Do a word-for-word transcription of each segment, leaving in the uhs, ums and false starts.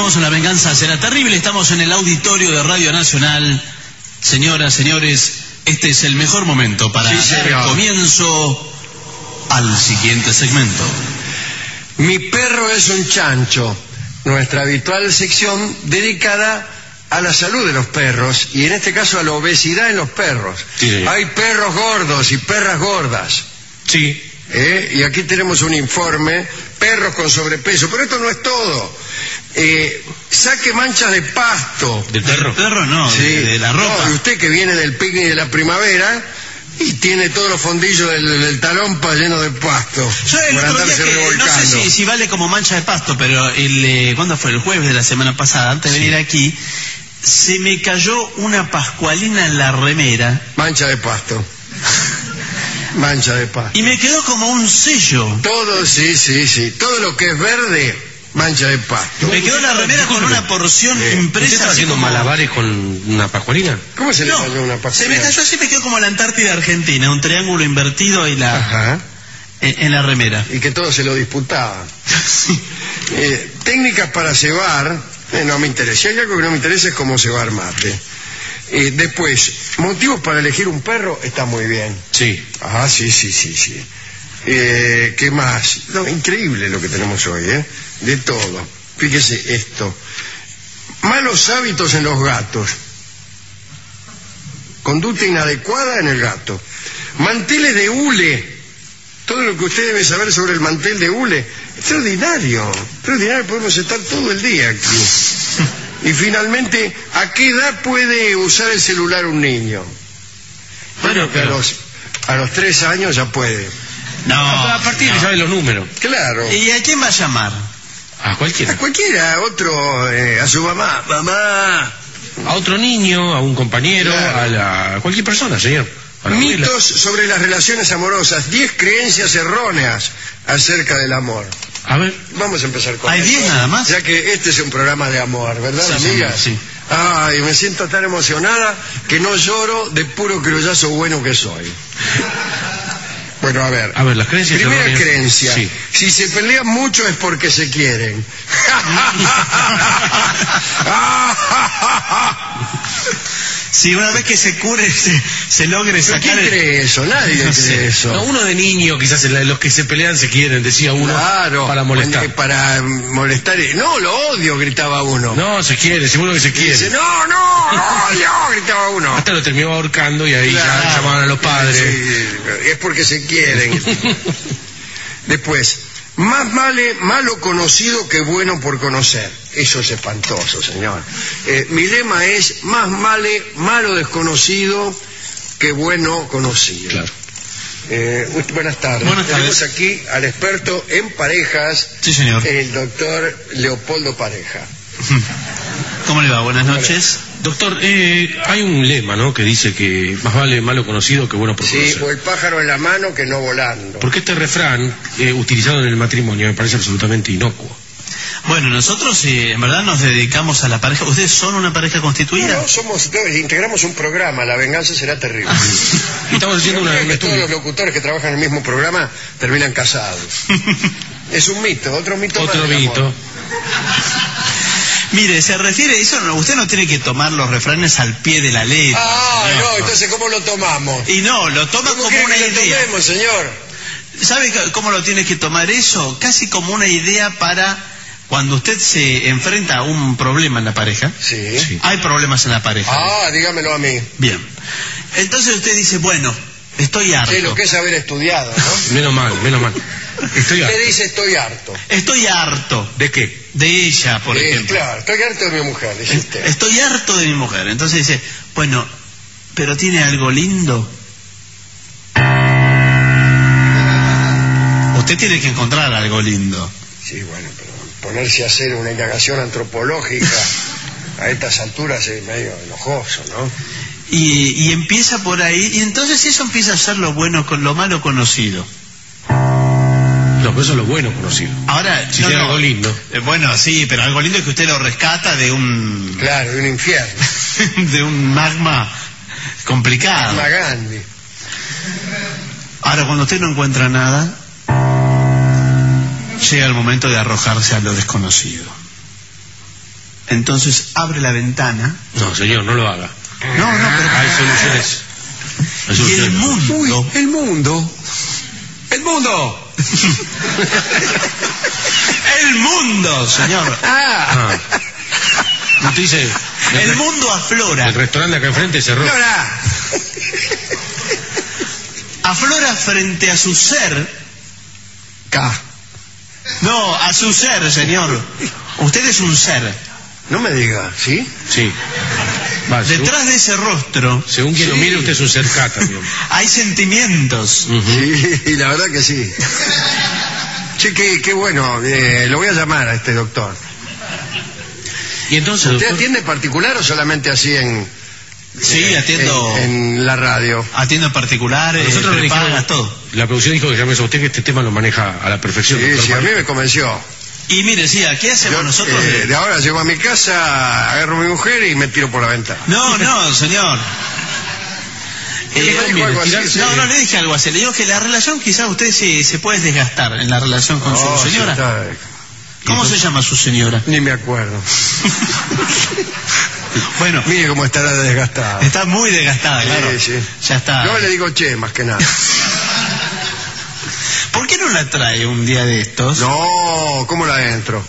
Estamos en La Venganza Será Terrible, estamos en el auditorio de Radio Nacional. Señoras, señores, este es el mejor momento para sí, dar comienzo al siguiente segmento. Mi perro es un chancho, nuestra habitual sección dedicada a la salud de los perros y en este caso a la obesidad en los perros. Sí, hay perros gordos y perras gordas. Sí. ¿Eh? Y aquí tenemos un informe, perros con sobrepeso, pero esto no es todo. Eh, saque manchas de pasto. ¿Del perro? Del perro no, sí. de, de la ropa. No, y usted que viene del picnic de la primavera y tiene todos los fondillos del, del talón pa lleno de pasto. Yo el otro día que, no sé si, si vale como mancha de pasto, pero el, eh, ¿cuándo fue? El jueves de la semana pasada, antes de sí. venir aquí, se me cayó una pascualina en la remera. Mancha de pasto. Mancha de pasto. Y me quedó como un sello. Todo, sí, sí, sí. Todo lo que es verde, mancha de pasto. Me quedó la remera con una porción eh, impresa. ¿Usted está haciendo como... malabares con una pascualina? ¿Cómo se le no, cayó una pascualina? Se me cayó así, me quedó como la Antártida Argentina, un triángulo invertido y la Ajá. En, en la remera. Y que todos se lo disputaban. eh, técnicas para cebar, eh, no me interesa. Si hay algo que no me interesa es cómo cebar mate. Eh, después, motivos para elegir un perro, está muy bien. Sí. Ah, sí, sí, sí, sí. Eh, ¿Qué más? No, increíble lo que tenemos hoy, ¿eh? De todo. Fíjese esto. Malos hábitos en los gatos. Conducta inadecuada en el gato. Manteles de hule. Todo lo que usted debe saber sobre el mantel de hule. Extraordinario. Extraordinario, podemos estar todo el día aquí. Y finalmente, ¿a qué edad puede usar el celular un niño? Bueno, que a los, a los tres años ya puede. No. A partir de no. saber los números. Claro. ¿Y a quién va a llamar? A cualquiera. A cualquiera, otro, eh, a su mamá. Mamá. A otro niño, a un compañero, Claro. a, la, a cualquier persona, señor. A la abuela. Mitos sobre las relaciones amorosas. Diez creencias erróneas acerca del amor. A ver. Vamos a empezar con ¿Hay esto, diez nada más? Ya que este es un programa de amor, ¿verdad, Sí, amiga? sí, sí. Ay, me siento tan emocionada que no lloro de puro criollazo bueno que soy. Bueno, a ver. A ver, las creencias Primera erróneas. creencia. Sí. Si se pelean mucho es porque se quieren. Si una vez que se cure se, se logre ¿Pero sacar quién el... cree eso? Nadie No cree sé. eso. No, uno de niño, quizás los que se pelean se quieren, decía uno. Claro, Para molestar. eh, para molestar. No, lo odio, gritaba uno. No, se quiere, seguro que se Y quiere. dice, no, no, lo odio, gritaba uno. Hasta lo terminó ahorcando y ahí Claro. ya llamaban a los padres. Sí, es porque se quieren. Después, más vale malo conocido que bueno por conocer. Eso es espantoso, señor. Eh, mi lema es, más vale malo desconocido que bueno conocido. Claro. Eh, buenas tardes. Buenas tardes. Tenemos aquí al experto en parejas, Sí, señor. el doctor Leopoldo Pareja. ¿Cómo le va? Buenas noches. Doctor, eh, hay un lema, ¿no? Que dice que más vale malo conocido que bueno por Sí, conocer. o el pájaro en la mano que no volando. Porque este refrán, eh, utilizado en el matrimonio, me parece absolutamente inocuo. Bueno, nosotros eh, en verdad nos dedicamos a la pareja. ¿Ustedes son una pareja constituida? No, no, somos, integramos un programa, La Venganza Será Terrible. Y estamos haciendo una, Creo un que todos los estudio. locutores que trabajan en el mismo programa terminan casados. Es un mito, otro mito más Otro del amor. mito. Mire, se refiere, eso no, usted no tiene que tomar los refranes al pie de la letra. Ah, señor. no, entonces ¿cómo lo tomamos? Y no, lo toma ¿Cómo como quiere una que lo idea. tomemos, señor? ¿Sabe c- cómo lo tiene que tomar eso? Casi como una idea para cuando usted se enfrenta a un problema en la pareja. Sí. Sí. Hay problemas en la pareja. Ah, dígamelo a mí. Bien. Entonces usted dice, bueno, estoy harto. Sé lo que es haber estudiado, ¿no? Menos mal, menos mal. Estoy Le harto. dice estoy harto. Estoy harto ¿De qué? de ella, por Eh, ejemplo. claro, estoy harto de mi mujer, dice usted. Estoy harto de mi mujer. Entonces dice, bueno, pero tiene algo lindo. Usted tiene que encontrar algo lindo. Sí, bueno, pero ponerse a hacer una indagación antropológica a estas alturas es medio enojoso, ¿no? Y, y empieza por ahí, y entonces eso empieza a ser lo bueno con lo malo conocido. No, pero eso es lo bueno conocido. Ahora, Si no, tiene no. algo lindo. Eh, bueno, sí, pero algo lindo es que usted lo rescata de un Claro, de un infierno. de un magma complicado. Mahatma Gandhi. Ahora, cuando usted no encuentra nada, llega el momento de arrojarse a lo desconocido. entonces abre la ventana. No, señor, no lo haga. No, no, pero... Hay soluciones. Hay Y soluciones. el mundo... Uy, el mundo. ¡El mundo! ¡El mundo, señor! ¡Ah! Ah. Usted dice... El mundo aflora. El restaurante acá enfrente cerró. ¡Flora! Aflora frente a su ser. K. No, a su ser, señor. Usted es un ser. No me diga, ¿sí? Sí. Va, según, Detrás de ese rostro según quien Sí. lo mire, usted es un ser K también. hay sentimientos. Ujú. Sí, y la verdad que sí. Che, qué, qué bueno, eh, lo voy a llamar a este doctor. Y entonces, ¿Usted doctor, atiende en particular o solamente así en, Sí, eh, atiendo. en, en la radio? Atiendo en particular, eh, nosotros le prepagas, dijimos, todo. la producción dijo que llames a usted, que este tema lo maneja a la perfección. Sí, doctor sí, a mí Mario. me convenció. Y mire, sí, aquí hacemos Yo, nosotros... eh, de- de ahora llego a mi casa, agarro a mi mujer y me tiro por la ventana. No, no, señor. ¿Qué Eh, me dijo mire, algo así? tirarse- Sí. no, no le dije algo así. Le digo que la relación, quizás usted se, se puede desgastar en la relación con Oh, su sí, señora. está- ¿Cómo se llama su señora? Ni me acuerdo. Bueno, Mire cómo estará desgastada. está muy desgastada, claro. Sí, sí. Ya está. Yo le digo che, más que nada. ¿Por qué no la trae un día de estos? No, ¿cómo la entro?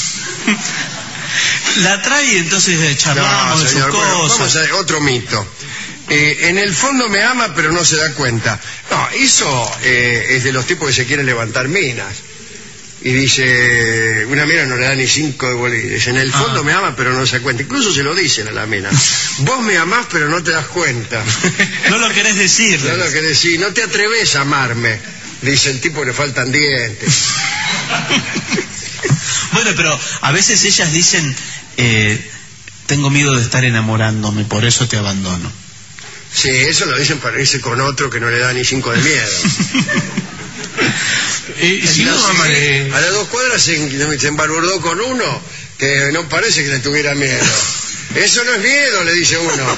La trae y entonces eh, charlamos No, de sus señor, bueno, cosas. vamos a otro mito. Eh, en el fondo me ama, pero no se da cuenta. No, eso eh, es de los tipos que se quieren levantar minas. Y dice, una mina no le da ni cinco de bolígrafos. Dice, en el fondo Ah. me ama, pero no se da cuenta. Incluso se lo dicen a la mina. Vos me amás, pero no te das cuenta. No lo querés decir. No lo que decís, no te atreves a amarme. Dice el tipo que le faltan dientes. Bueno, pero a veces ellas dicen, eh, tengo miedo de estar enamorándome, por eso te abandono. Sí, eso lo dicen para irse con otro que no le da ni cinco de miedo. Eh, si no Entonces, ama, eh, a las dos cuadras se, se embarbordó con uno que no parece que le tuviera miedo. Eso no es miedo, le dice uno.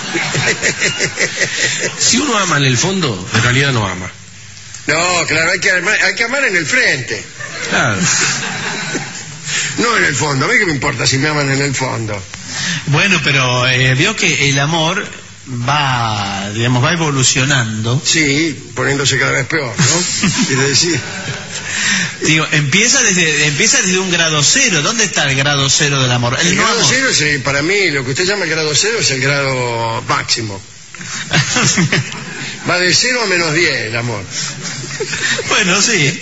si uno ama en el fondo, en realidad no ama. No, claro, hay que, amar, hay que amar en el frente, Claro. no en el fondo. A mí qué me importa si me aman en el fondo. Bueno, pero eh, veo que el amor va, digamos, va evolucionando. Sí, poniéndose cada vez peor, ¿no? Quiere decir, Digo, empieza desde, empieza desde un grado cero. ¿Dónde está el grado cero del amor? el no grado amor. cero es, eh, para mí, lo que usted llama el grado cero es el grado máximo. Va de cero a menos diez el amor. Bueno, sí.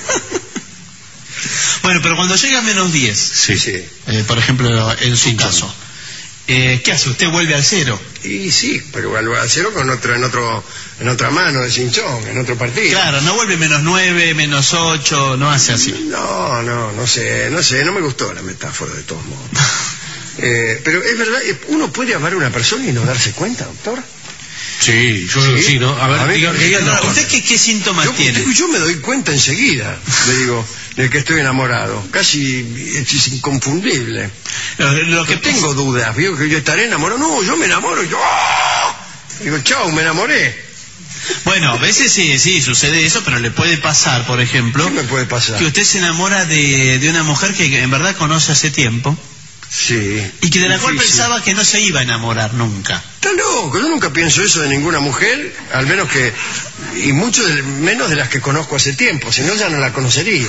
Bueno, pero cuando llega a menos diez, Sí, Sí. eh, por ejemplo, en su caso, eh, ¿qué hace? ¿Usted vuelve al cero? Y sí, pero al al cero con otro, en otro, en otra mano de cinchón, en otro partido. Claro, no vuelve menos nueve, menos ocho, no hace así. No, no, no sé, no sé, no me gustó la metáfora de todos modos. Eh, pero es verdad, eh, ¿uno puede amar a una persona y no darse cuenta, doctor? Sí, yo creo que ¿Sí? sí, ¿no? A ver, A ver, diga, ¿qué- diga, qué- no. ¿Usted qué, qué síntomas Yo, tiene? yo me doy cuenta enseguida, le digo, del que estoy enamorado. Casi es, es inconfundible. Lo, lo que Que tengo dudas, veo que yo estaré enamorado. No, yo me enamoro, yo... ¡ah! Digo, chao, me enamoré. Bueno, a veces sí, sí, sucede eso, pero le puede pasar, por ejemplo, ¿Qué me puede pasar? que usted se enamora de, de una mujer que en verdad conoce hace tiempo Sí. y que de la cual Difícil. pensaba que no se iba a enamorar nunca. Está loco, yo nunca pienso eso de ninguna mujer, al menos que, y mucho de- menos de las que conozco hace tiempo, si no ya no la conocería.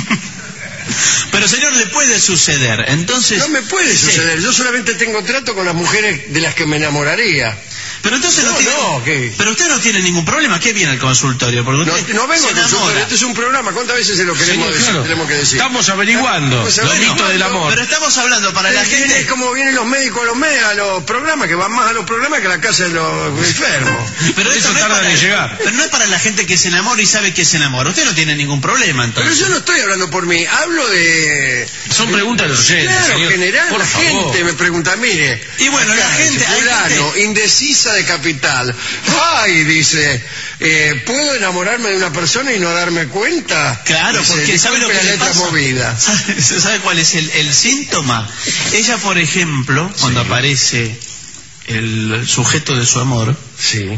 Pero señor, le puede suceder, entonces... No me puede sí. suceder, yo solamente tengo trato con las mujeres de las que me enamoraría. Pero entonces no, No, tiene... no, ¿qué? Pero usted no tiene ningún problema, ¿qué viene al consultorio? Porque No, usted no vengo se a consultorio, enamora. este es un programa, ¿cuántas veces se lo queremos, Señor, decir, claro. tenemos que decir? Estamos averiguando Estamos los averiguando. mitos del amor. Pero estamos hablando para la Eh, viene gente... como vienen los médicos a los, me- a los programas, que van más a los programas que a la casa de los enfermos. Pero Por esto eso no es tardan para- en llegar. Pero no es para la gente que se enamora y sabe que se enamora. Usted no tiene ningún problema, Pero entonces. yo no estoy hablando por mí, hablo de... Son preguntas de los oyentes, Claro, señor. general, Por la favor. gente me pregunta, mire... Y bueno, la acá, gente- hay fulano, gente- indecisa de capital. Ay, dice, eh, ¿puedo enamorarme de una persona y no darme cuenta? Claro, Dice, porque ¿sabe lo que disculpe le la letra pasa? movida. ¿Sabe, sabe cuál es el, el síntoma? Ella, por ejemplo, cuando aparece el sujeto de su amor, Sí.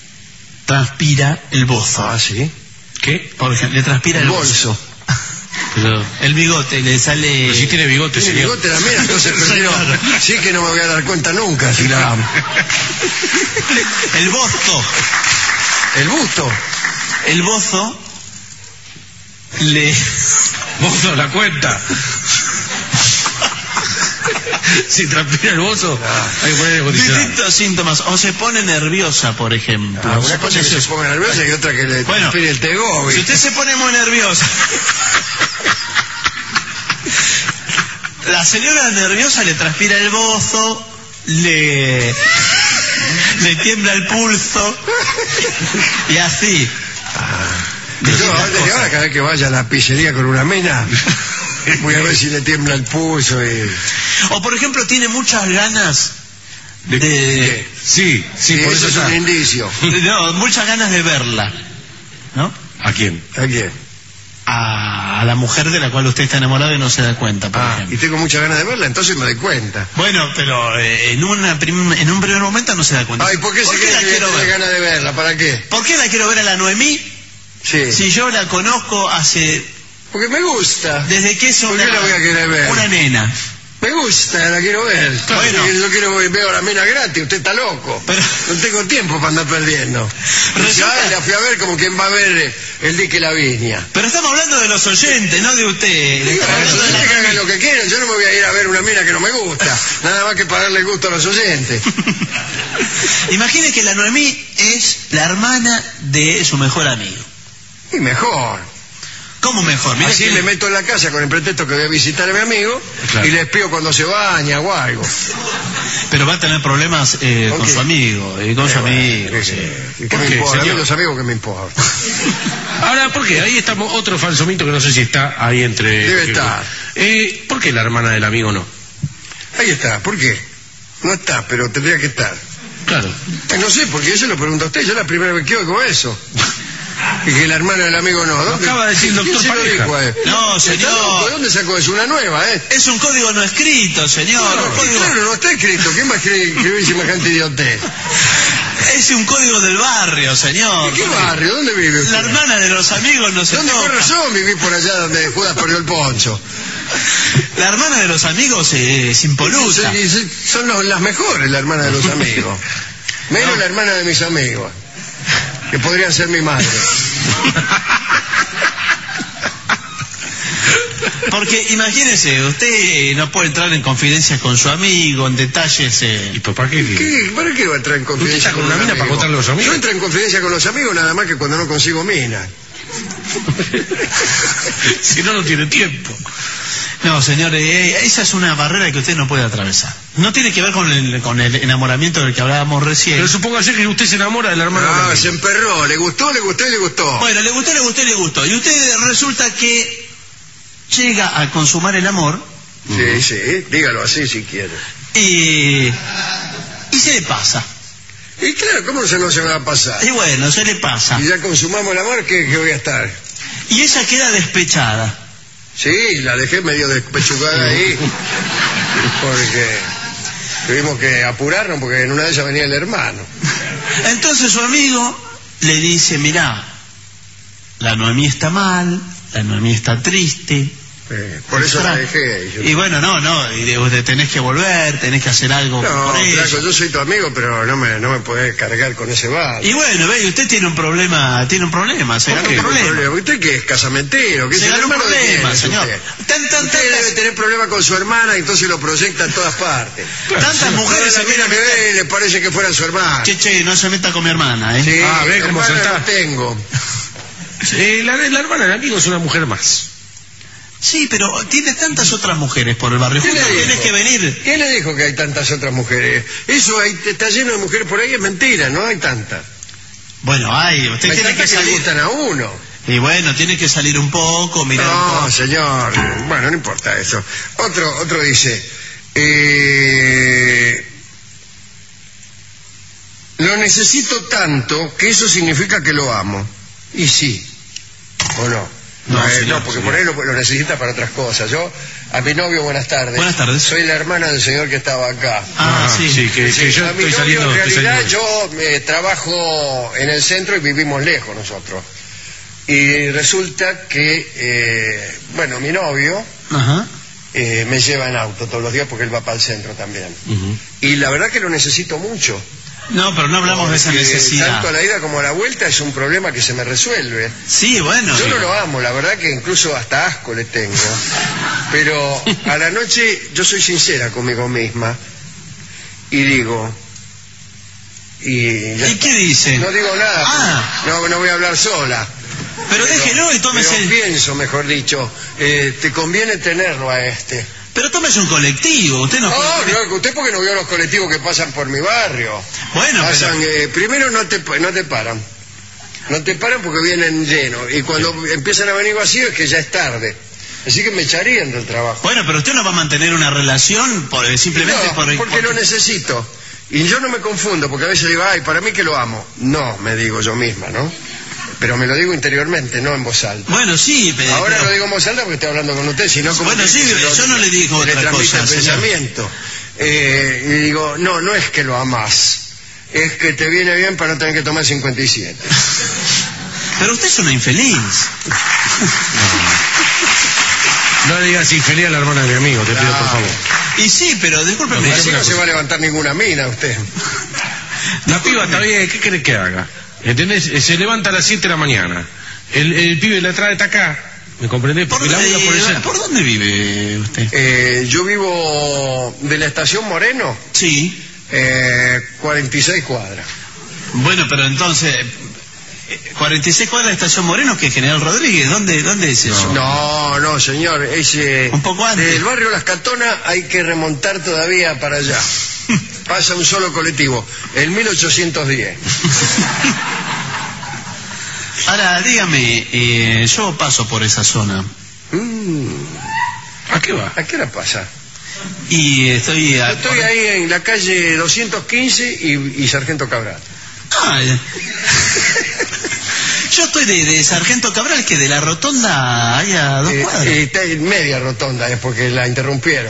transpira el bozo. Ah, sí. ¿Qué? Por ejemplo, le transpira el, El bolso. bolso. Pero... El bigote le sale... Pero si tiene bigote, Tiene señor. bigote la mía, entonces prefiero... Sí que no me voy a dar cuenta nunca si la amo. El bozo. El busto. El bozo le... Bozo, la cuenta. Si transpira el bozo, hay que poner el acondicionado. Distintos síntomas. O se pone nerviosa, por ejemplo. Ah, Se una cosa pone es que se sus- ponga nerviosa y otra que le Bueno, transpire el tego. Si usted se pone muy nerviosa... La señora nerviosa le transpira el bozo, le... le tiembla el pulso, y así. Yo Distintas ahora, desde cosas. ahora, cada vez que vaya a la pizzería con una mina, voy a ver si le tiembla el pulso y... O por ejemplo tiene muchas ganas ¿De de... qué? Sí, sí, y por eso eso es está. un indicio. No, muchas ganas de verla, ¿no? ¿A quién? ¿A quién? A, a la mujer de la cual usted está enamorado y no se da cuenta, por Ah, y ejemplo. tengo muchas ganas de verla, entonces me doy cuenta. Bueno, pero eh, en, una prim- en un primer momento no se da cuenta. Ay, ¿por qué se la cree que quiero tiene ver? ganas de verla? ¿Para qué? ¿Por qué la quiero ver a la Noemí Sí. si yo la conozco hace... Porque me gusta. desde que es ¿Por una, qué la voy a querer ver? una nena? Me gusta, la quiero ver. Bueno. Yo quiero ver, veo a la mina gratis, usted está loco. Pero- No tengo tiempo para andar perdiendo. Resulta- Ya la fui a ver como quien va a ver eh, el dique La Viña. Pero estamos hablando de los oyentes, no de usted. Estamos Los hablando de la oyentes que hagan Noemí. lo que quieran, yo no me voy a ir a ver una mina que no me gusta. Nada más que pagarle el gusto a los oyentes. Imagine que la Noemí es la hermana de su mejor amigo. Y mejor. ¿Cómo mejor? Mire Así que- me meto en la casa con el pretexto que voy a visitar a mi amigo Claro. y le espío cuando se baña o algo. Pero va a tener problemas eh, ¿Con con qué? su amigo, eh, con su Eh, bueno, amigo. ¿qué- sí. qué- ¿Por ¿Qué me qué, importa? A mí señor? los amigos que me importa. Ahora, ¿por qué? Ahí estamos, otro falso mito que no sé si está ahí entre... Debe estar. Eh, ¿Por qué la hermana del amigo no? Ahí está, ¿por qué? No está, pero tendría que estar. Claro. Eh, no sé, porque yo se lo pregunto a usted, yo es la primera vez que oigo eso. Y que la hermana del amigo no. ¿Dónde? acaba de decir el ¿Quién doctor se lo Pareja. dijo a él? No, ¿Está señor. loco? ¿De dónde sacó eso? Una nueva, ¿eh? Es un código no escrito, señor. No, un no, código- claro, no está escrito. ¿Quién va a escribir, escribir semejante idiotez? Es un código del barrio, señor. ¿En qué barrio? ¿Dónde vive usted? La hermana de los amigos no se ¿Dónde toca. con razón viví por allá donde Judas perdió el poncho? La hermana de los amigos eh, es impoluta. Sí, sí, son los- las mejores, la hermana de los amigos. Menos No. la hermana de mis amigos, que podrían ser mi madre. Porque imagínese, usted eh, no puede entrar en confidencias con su amigo, en detalles... eh, ¿Y papá qué? ¿Qué? ¿Para qué va a entrar en confidencia ¿Usted está con una un mina amigo? para contarle a los amigos? Yo entro en confidencia con los amigos nada más que cuando no consigo mina. Si no, no tiene tiempo. No, señor, eh, esa es una barrera que usted no puede atravesar. No tiene que ver con el, con el enamoramiento del que hablábamos recién. Pero supóngase que usted se enamora de la hermana del Ah, amigo. se emperró, le gustó, le gustó y le gustó. Bueno, le gustó, le gustó, le gustó. Y usted resulta que llega a consumar el amor Sí, sí, dígalo así si quiere. y, y se le pasa. Y claro, ¿cómo se no se me va a pasar? Y bueno, se le pasa. Y ya consumamos el amor, ¿qué, qué voy a estar? Y ella queda despechada. Sí, la dejé medio despechugada ahí, porque tuvimos que apurarnos, porque en una de ellas venía el hermano. Entonces su amigo le dice, mirá, la Noemí está mal, la Noemí está triste. Eh, por eso la dejé. Yo- Y bueno, no, no, y de- de- tenés que volver, tenés que hacer algo No, por ella. flaco, yo soy tu amigo, pero no me, no me podés cargar con ese bar. Y bueno, ve, usted tiene un problema, tiene un problema, se ganó un problema. ¿Usted qué es? ¿Casamentero? ¿Qué Se es el ganó un hermano de problema, quién es señor. usted? Tan, tan, Usted tantas- debe tener problemas con su hermana y entonces lo proyecta en todas partes. Tantas mujeres Toda se la mina quieren me meter. ve y le parece que fuera su hermana. Che, che, no se meta con mi hermana, ¿eh? Sí, Ah, ve cómo hermana saltá. no tengo. Eh, la, la hermana del amigo es una mujer más. Sí, pero tiene tantas otras mujeres por el barrio. ¿Quién Justo le dijo? tienes que venir. ¿Quién le dijo que hay tantas otras mujeres? Eso ahí está lleno de mujeres por ahí, es mentira, no hay tantas. Bueno, ay, usted Hay tiene que tantas que le salir. gustan a uno. Y bueno, tiene que salir un poco, mirar un No, poco. señor, bueno, no importa eso. Otro, otro dice, eh, lo necesito tanto que eso significa que lo amo. Y sí, ¿o no? No, Eh, señor, no, porque señor. por ahí lo, lo necesita para otras cosas. Yo, a mi novio, buenas tardes. Buenas tardes. Soy la hermana del señor que estaba acá. Ah, sí. sí, que, que yo a mi estoy novio, saliendo. en estoy realidad, saliendo. yo eh, trabajo en el centro y vivimos lejos nosotros. Y resulta que, eh, bueno, mi novio Ajá. eh, me lleva en auto todos los días porque él va para el centro también. Uh-huh. Y la verdad que lo necesito mucho. No, pero no hablamos de esa Porque necesidad. tanto a la ida como a la vuelta es un problema que se me resuelve. Sí, bueno. Yo no lo amo, la verdad que incluso hasta asco le tengo. Pero a la noche yo soy sincera conmigo misma y digo... ¿Y, ya ¿Y qué dice? No digo nada, Ah. no, no voy a hablar sola. Pero déjelo y tómese... Pero pienso, mejor dicho, eh, te conviene tenerlo a este. Pero tómese un colectivo, usted no... No, no, usted porque no vio los colectivos que pasan por mi barrio. Bueno, Pasan, pero... eh, primero no te, no te paran. No te paran porque vienen llenos. Y cuando empiezan a venir vacíos es que ya es tarde. Así que me echarían del trabajo. Bueno, pero usted no va a mantener una relación por, simplemente No, por... porque lo necesito. Y yo no me confundo, porque a veces digo, ay, para mí que lo amo. No, me digo yo misma, ¿no? Pero me lo digo interiormente, no en voz alta. Bueno, sí, pero... Ahora lo digo en voz alta porque estoy hablando con usted, sino como... Bueno, que sí, se lo- yo no le digo se le otra transmite cosa, el señor. pensamiento. Eh, y digo, no, no es que lo amás, es que te viene bien para no tener que tomar cincuenta y siete. Pero usted es una infeliz. No le digas infeliz a la hermana de mi amigo, te pido No. por favor. Y sí, pero discúlpeme. Así una no se cosa. va a levantar ninguna mina usted. La piba está bien, ¿qué querés que haga? ¿Entendés? Eh, Se levanta a las siete de la mañana. El, el pibe la trae hasta acá. ¿Me comprendés? ¿Por, Porque la dónde, una por el centro. ¿Por dónde vive usted? Eh, yo vivo de la estación Moreno, Sí. eh, cuarenta y seis cuadras. Bueno, pero entonces... eh, cuarenta y seis cuadras de Estación Moreno, que General Rodríguez. ¿Dónde, dónde es eso? No, no, señor, es, eh, Un poco antes. del barrio Las Catonas hay que remontar todavía para allá. Pasa un solo colectivo, el mil ochocientos diez. Ahora, dígame, eh, yo paso por esa zona. Mm, ¿A qué va? ¿A qué hora pasa? Y estoy... Yo a- estoy ahí en la calle doscientos quince y, y Sargento Cabral. Ah, eh. Yo estoy de, de Sargento Cabral, que de la rotonda hay a dos Eh, cuadras. eh, está en media rotonda, es porque la interrumpieron.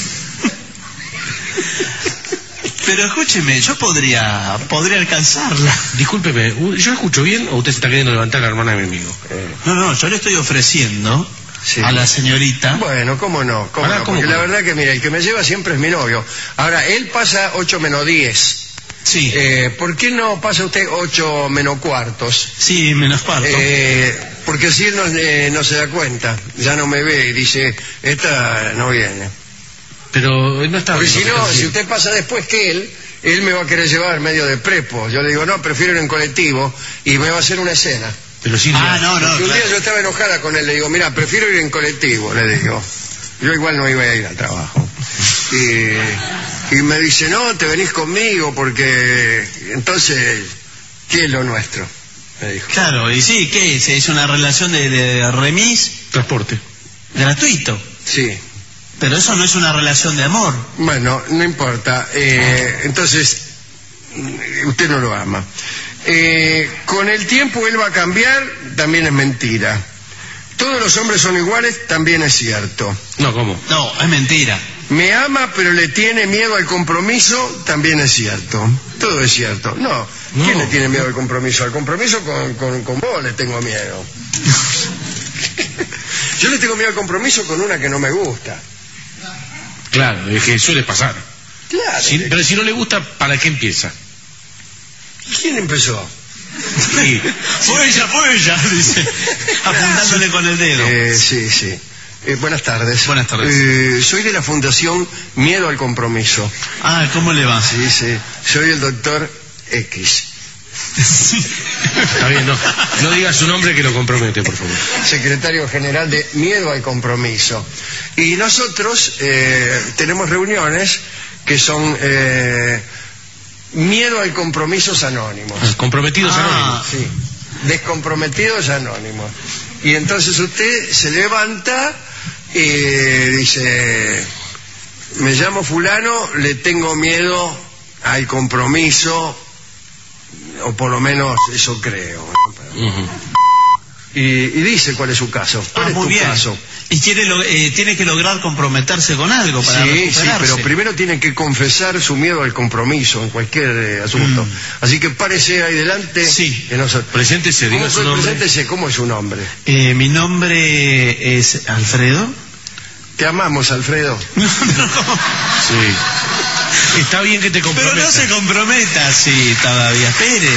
Pero escúcheme, yo podría podría alcanzarla. Discúlpeme, u- ¿yo escucho bien o usted se está queriendo levantar a la hermana de mi amigo? Eh, No, no, yo le estoy ofreciendo Sí. a la señorita... Bueno, cómo no, cómo Ahora, no, ¿cómo porque la no? verdad que, mira, el que me lleva siempre es mi novio. Ahora, él pasa ocho menos diez. Sí, Eh, ¿Por qué no pasa usted ocho menos cuartos? sí, menos cuarto. Eh, porque así él no, eh, no se da cuenta, ya no me ve y dice, esta no viene. Pero no está Porque bien, si lo que no, está si diciendo. usted pasa después que él, él me va a querer llevar medio de prepo. Yo le digo, no, prefiero ir en colectivo y me va a hacer una escena. Pero Silvia, Ah, no, no, Porque un claro. día yo estaba enojada con él, le digo, mira, prefiero ir en colectivo, le digo. Yo igual no iba a ir al trabajo. Y, y me dice, no, te venís conmigo porque entonces, ¿qué es lo nuestro? Me dijo. Claro, y sí, ¿qué es? Es una relación de, de remis transporte. gratuito. Sí. Pero eso no es una relación de amor. Bueno, no importa. Eh, entonces, usted no lo ama. Eh, con el tiempo él va a cambiar, también es mentira. Todos los hombres son iguales, también es cierto. No, ¿cómo? No, es mentira. Me ama, pero le tiene miedo al compromiso, también es cierto. Todo es cierto. No, ¿quién No. le tiene miedo al compromiso? Al compromiso con, con, con vos le tengo miedo. Yo le tengo miedo al compromiso con una que no me gusta. Claro, es que suele pasar. Claro. Si- pero si no le gusta, ¿para qué empieza? ¿Quién empezó? Sí. Fue ella, fue ella, dice, apuntándole con el dedo. Eh, sí, sí. Eh, buenas tardes. Buenas tardes. Eh, soy de la Fundación Miedo al Compromiso. Ah, ¿cómo le va? Sí, sí. Soy el doctor X, Está bien, no, no diga su nombre que lo compromete, por favor. secretario general de Miedo al Compromiso. Y nosotros eh, tenemos reuniones que son eh, Miedo al Compromisos Anónimos. Ah, comprometidos Ah. anónimos. Sí, descomprometidos anónimos. Y entonces usted se levanta y dice, me llamo fulano, le tengo miedo al compromiso, o por lo menos eso creo. ¿no? Ujú. y, y dice cuál es su caso. ¿Cuál Ah, es muy tu bien. caso? Y quiere lo- eh, tiene que lograr comprometerse con algo para Sí, sí, recuperarse. pero primero tiene que confesar su miedo al compromiso en cualquier eh, asunto. Mm. Así que párese ahí delante. Sí. Que nos... Preséntese, diga ¿Cómo, su nombre. Preséntese, ¿cómo es su nombre? Eh, mi nombre es Alfredo. Te amamos, Alfredo. No, no. Sí. Está bien que te Pero comprometas. no se comprometa así todavía, espere.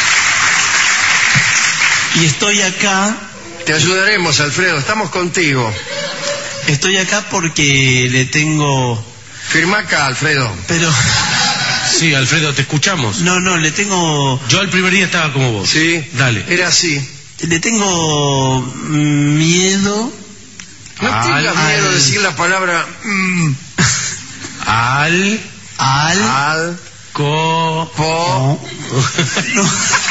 Y estoy acá, Te ayudaremos, Alfredo, estamos contigo. estoy acá porque le tengo... Firma acá, Alfredo. Pero, Sí, Alfredo, te escuchamos. no, no, le tengo... Yo el primer día estaba como vos. Sí. Dale. Era así. Le tengo miedo... No Al- tengas miedo de al- decir la palabra mm, Al... al... al, Co... po, No,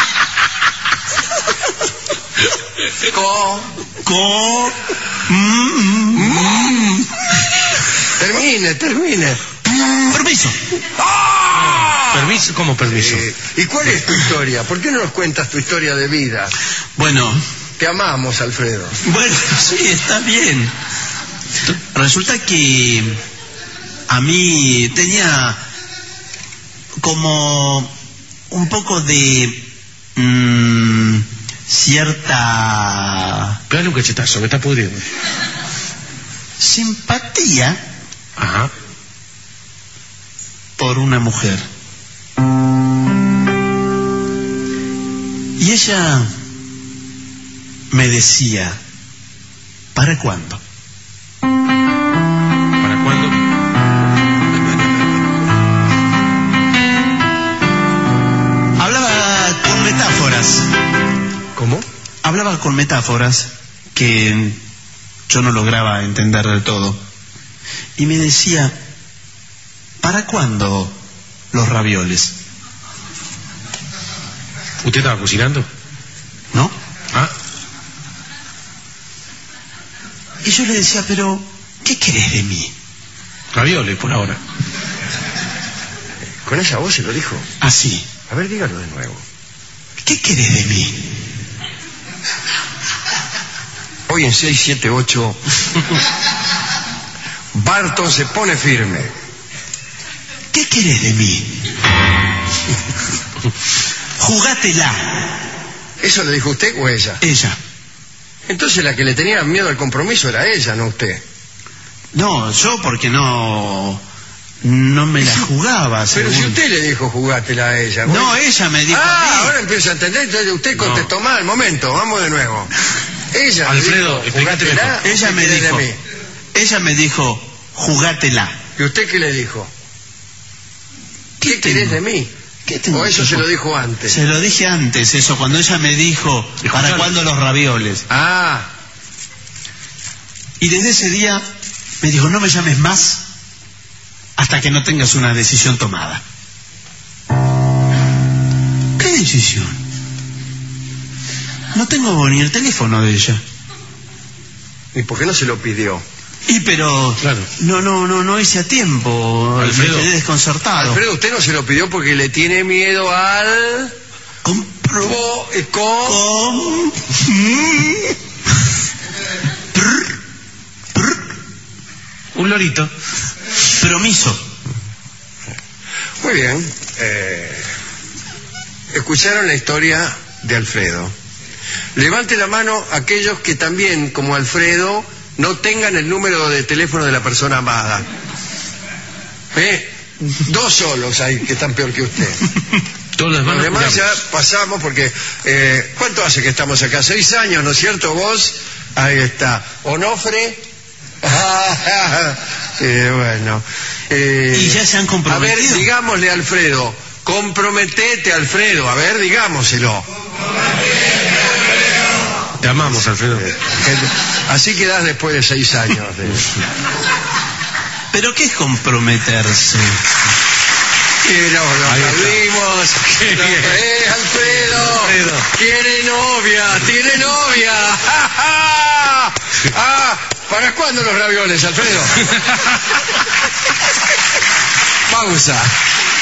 co. co... mm, mm, Termine, termine. permiso. Permiso, ¿cómo permiso? Eh, ¿Y cuál es tu historia? ¿Por qué no nos cuentas tu historia de vida? Bueno, Te amamos, Alfredo. bueno, sí, está bien. Resulta que a mí tenía como un poco de mm, cierta Pégale un cachetazo, me está pudriendo. simpatía Ajá. por una mujer. Y ella me decía, ¿para cuándo? ¿Para cuándo? Hablaba con metáforas. ¿Cómo? Hablaba con metáforas que yo no lograba entender del todo. Y me decía, ¿para cuándo los ravioles? ¿Usted estaba cocinando? ¿No? Ah, Y yo le decía, pero, ¿qué querés de mí? ravioles por ahora. Con esa voz se lo dijo. Así. A ver, dígalo de nuevo. ¿Qué querés de mí? Hoy en seis siete ocho, Barton se pone firme. ¿Qué querés de mí? Jugátela. ¿Eso le dijo usted o ella? Ella. Entonces la que le tenía miedo al compromiso era ella, no usted. No, yo porque no... No me la jugaba. Pero si según- usted le dijo jugátela a ella. No, bueno. ella me dijo Ah, a mí. ahora empieza a entender. Entonces usted contestó mal. Momento, vamos de nuevo. Ella me Alfredo, dijo, explícate jugátela. mejor. Ella ¿qué me querés de dijo... mí? Ella me dijo, jugátela. ¿Y usted qué le dijo? ¿Qué, ¿Qué querés tengo? de mí? ¿Qué tengo ¿O eso que se ju- lo dijo antes? Se lo dije antes, eso, cuando ella me dijo, ¿para Escuchalo. cuándo los ravioles? Ah, Y desde ese día me dijo, no me llames más hasta que no tengas una decisión tomada. ¿Qué decisión? No tengo ni el teléfono de ella. ¿y por qué no se lo pidió? Y pero Claro. no, no, no, no hice a tiempo. Alfredo. Me quedé desconcertado. Alfredo, usted no se lo pidió porque le tiene miedo al... Compro... Co- eh, co- Com... Mm. Prr. Prr. Un lorito. Promiso. Muy bien. Eh, escucharon la historia de Alfredo. Levante la mano aquellos que también, como Alfredo, no tengan el número de teléfono de la persona amada. ¿Eh? Dos solos hay que están peor que usted. Todos los Los demás demás ya pasamos porque... Eh, ¿cuánto hace que estamos acá? Seis años, ¿no es cierto? Vos, ahí está. Onofre. Qué bueno. Eh, Y ya se han comprometido. A ver, digámosle a Alfredo. Comprometete, Alfredo. A ver, digámoselo. Te amamos, Alfredo. Así quedás después de seis años. de- ¿Pero qué es comprometerse? Que no, lo Ahí está. aplaudimos. Qué bien. ¡Eh, Alfredo! Alfredo. ¡Tiene novia! ¡Tiene novia! ¡Ah! ¿Para cuándo los ravioles, Alfredo? Pausa.